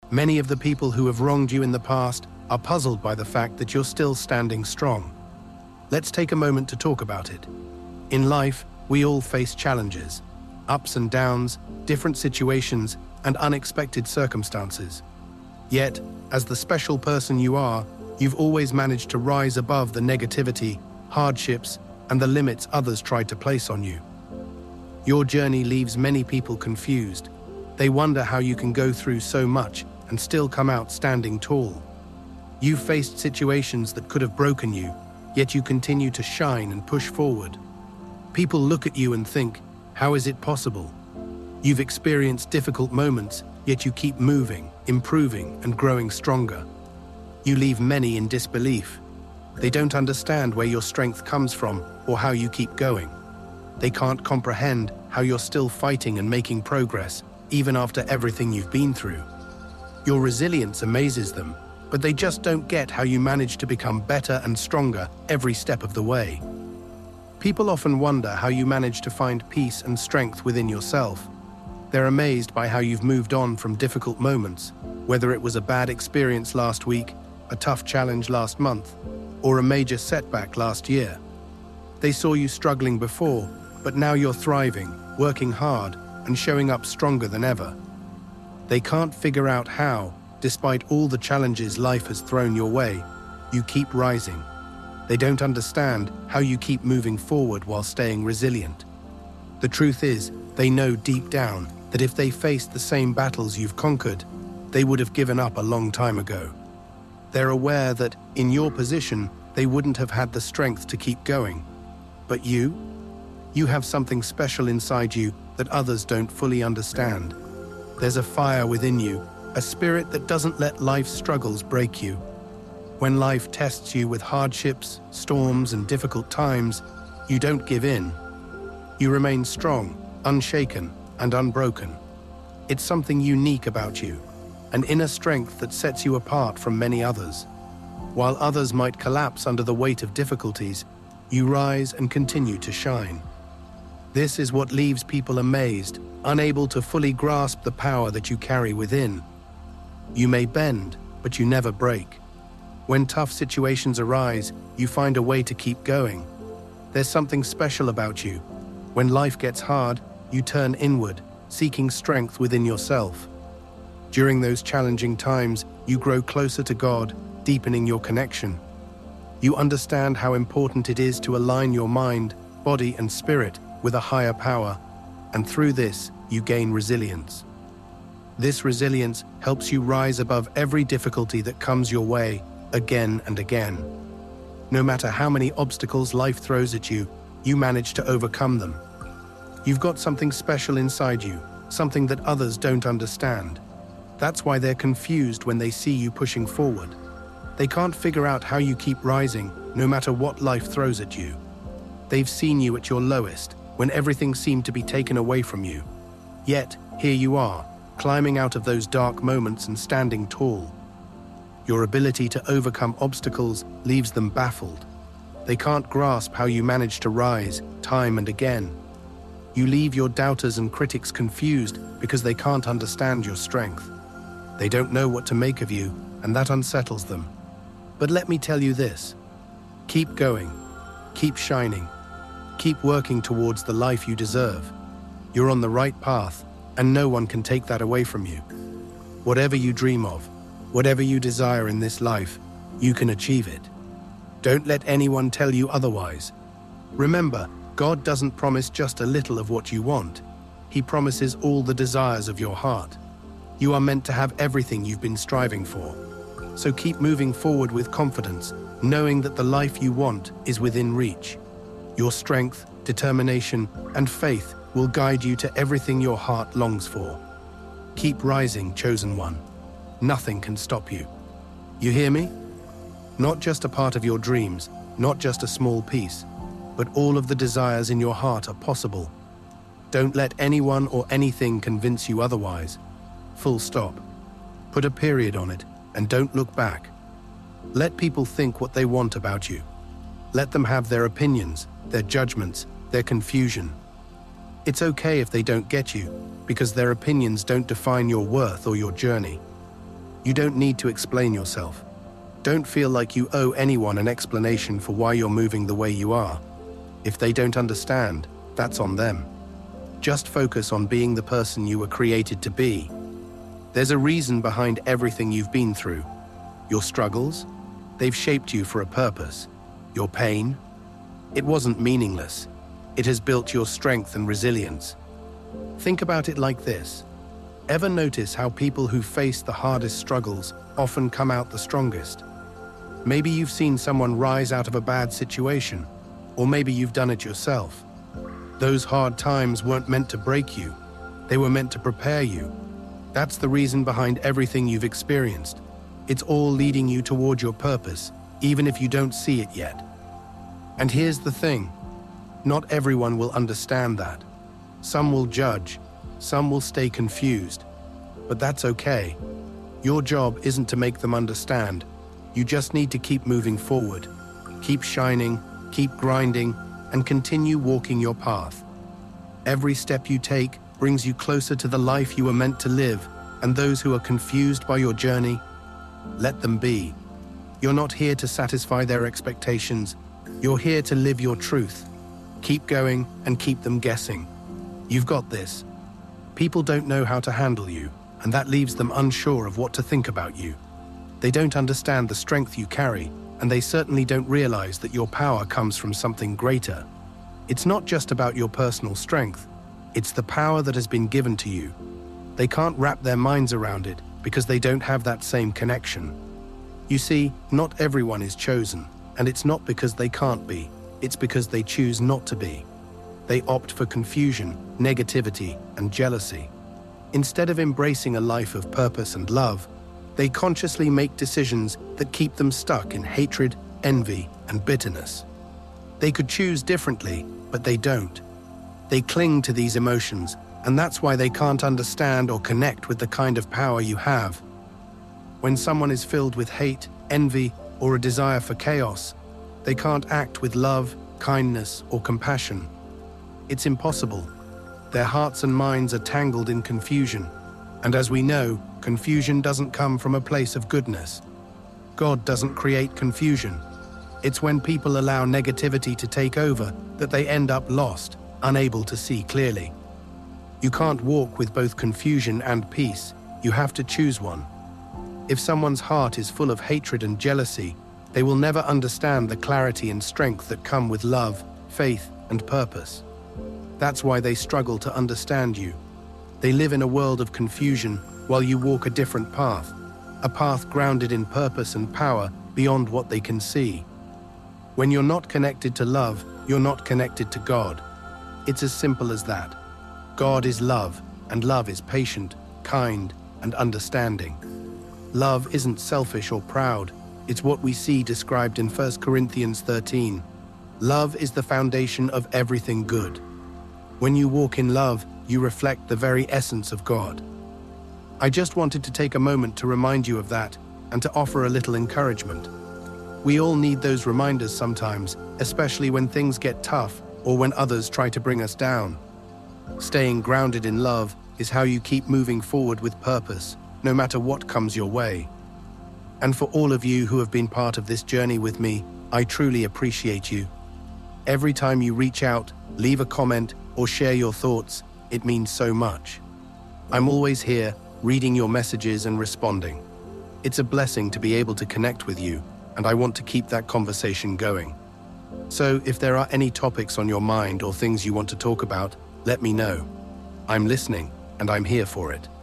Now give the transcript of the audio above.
Many of the people who have wronged you in the past are puzzled by the fact that you're still standing strong. Let's take a moment to talk about it. In life, we all face challenges, ups and downs, different situations, and unexpected circumstances. Yet, as the special person you are, you've always managed to rise above the negativity, hardships, and the limits others tried to place on you. Your journey leaves many people confused. They wonder how you can go through so much and still come out standing tall. You've faced situations that could have broken you, yet you continue to shine and push forward. People look at you and think, how is it possible? You've experienced difficult moments, yet you keep moving, improving, and growing stronger. You leave many in disbelief. They don't understand where your strength comes from or how you keep going. They can't comprehend how you're still fighting and making progress, even after everything you've been through. Your resilience amazes them, but they just don't get how you manage to become better and stronger every step of the way. People often wonder how you manage to find peace and strength within yourself. They're amazed by how you've moved on from difficult moments, whether it was a bad experience last week, a tough challenge last month, or a major setback last year. They saw you struggling before, but now you're thriving, working hard, and showing up stronger than ever. They can't figure out how, despite all the challenges life has thrown your way, you keep rising. They don't understand how you keep moving forward while staying resilient. The truth is, they know deep down that if they faced the same battles you've conquered, they would have given up a long time ago. They're aware that, in your position, they wouldn't have had the strength to keep going. But you have something special inside you that others don't fully understand. There's a fire within you, a spirit that doesn't let life's struggles break you. When life tests you with hardships, storms, and difficult times, you don't give in. You remain strong, unshaken, and unbroken. It's something unique about you, an inner strength that sets you apart from many others. While others might collapse under the weight of difficulties, you rise and continue to shine. This is what leaves people amazed, unable to fully grasp the power that you carry within. You may bend, but you never break. When tough situations arise, you find a way to keep going. There's something special about you. When life gets hard, you turn inward, seeking strength within yourself. During those challenging times, you grow closer to God, deepening your connection. You understand how important it is to align your mind, body, and spirit with a higher power, and through this, you gain resilience. This resilience helps you rise above every difficulty that comes your way, again and again. No matter how many obstacles life throws at you, you manage to overcome them. You've got something special inside you, something that others don't understand. That's why they're confused when they see you pushing forward. They can't figure out how you keep rising, no matter what life throws at you. They've seen you at your lowest, when everything seemed to be taken away from you. Yet, here you are, climbing out of those dark moments and standing tall. Your ability to overcome obstacles leaves them baffled. They can't grasp how you manage to rise, time and again. You leave your doubters and critics confused because they can't understand your strength. They don't know what to make of you, and that unsettles them. But let me tell you this. Keep going. Keep shining. Keep working towards the life you deserve. You're on the right path, and no one can take that away from you. Whatever you dream of, whatever you desire in this life, you can achieve it. Don't let anyone tell you otherwise. Remember, God doesn't promise just a little of what you want. He promises all the desires of your heart. You are meant to have everything you've been striving for. So keep moving forward with confidence, knowing that the life you want is within reach. Your strength, determination, and faith will guide you to everything your heart longs for. Keep rising, chosen one. Nothing can stop you. You hear me? Not just a part of your dreams, not just a small piece, but all of the desires in your heart are possible. Don't let anyone or anything convince you otherwise. Full stop. Put a period on it, and don't look back. Let people think what they want about you. Let them have their opinions, their judgments, their confusion. It's okay if they don't get you, because their opinions don't define your worth or your journey. You don't need to explain yourself. Don't feel like you owe anyone an explanation for why you're moving the way you are. If they don't understand, that's on them. Just focus on being the person you were created to be. There's a reason behind everything you've been through. Your struggles, they've shaped you for a purpose. Your pain, it wasn't meaningless. It has built your strength and resilience. Think about it like this. Ever notice how people who face the hardest struggles often come out the strongest? Maybe you've seen someone rise out of a bad situation, or maybe you've done it yourself. Those hard times weren't meant to break you. They were meant to prepare you. That's the reason behind everything you've experienced. It's all leading you toward your purpose, even if you don't see it yet. And here's the thing. Not everyone will understand that. Some will judge, some will stay confused. But that's okay. Your job isn't to make them understand. You just need to keep moving forward. Keep shining, keep grinding, and continue walking your path. Every step you take brings you closer to the life you were meant to live, and those who are confused by your journey, let them be. You're not here to satisfy their expectations. You're here to live your truth. Keep going and keep them guessing. You've got this. People don't know how to handle you, and that leaves them unsure of what to think about you. They don't understand the strength you carry, and they certainly don't realize that your power comes from something greater. It's not just about your personal strength. It's the power that has been given to you. They can't wrap their minds around it because they don't have that same connection. You see, not everyone is chosen, and it's not because they can't be. It's because they choose not to be. They opt for confusion, negativity, and jealousy. Instead of embracing a life of purpose and love, they consciously make decisions that keep them stuck in hatred, envy, and bitterness. They could choose differently, but they don't. They cling to these emotions, and that's why they can't understand or connect with the kind of power you have. When someone is filled with hate, envy, or a desire for chaos, they can't act with love, kindness, or compassion. It's impossible. Their hearts and minds are tangled in confusion. And as we know, confusion doesn't come from a place of goodness. God doesn't create confusion. It's when people allow negativity to take over that they end up lost, unable to see clearly. You can't walk with both confusion and peace. You have to choose one. If someone's heart is full of hatred and jealousy, they will never understand the clarity and strength that come with love, faith, and purpose. That's why they struggle to understand you. They live in a world of confusion while you walk a different path, a path grounded in purpose and power beyond what they can see. When you're not connected to love, you're not connected to God. It's as simple as that. God is love, and love is patient, kind, and understanding. Love isn't selfish or proud. It's what we see described in 1 Corinthians 13. Love is the foundation of everything good. When you walk in love, you reflect the very essence of God. I just wanted to take a moment to remind you of that and to offer a little encouragement. We all need those reminders sometimes, especially when things get tough or when others try to bring us down. Staying grounded in love is how you keep moving forward with purpose, no matter what comes your way. And for all of you who have been part of this journey with me, I truly appreciate you. Every time you reach out, leave a comment, or share your thoughts, it means so much. I'm always here, reading your messages and responding. It's a blessing to be able to connect with you, and I want to keep that conversation going. So if there are any topics on your mind or things you want to talk about, let me know. I'm listening, and I'm here for it.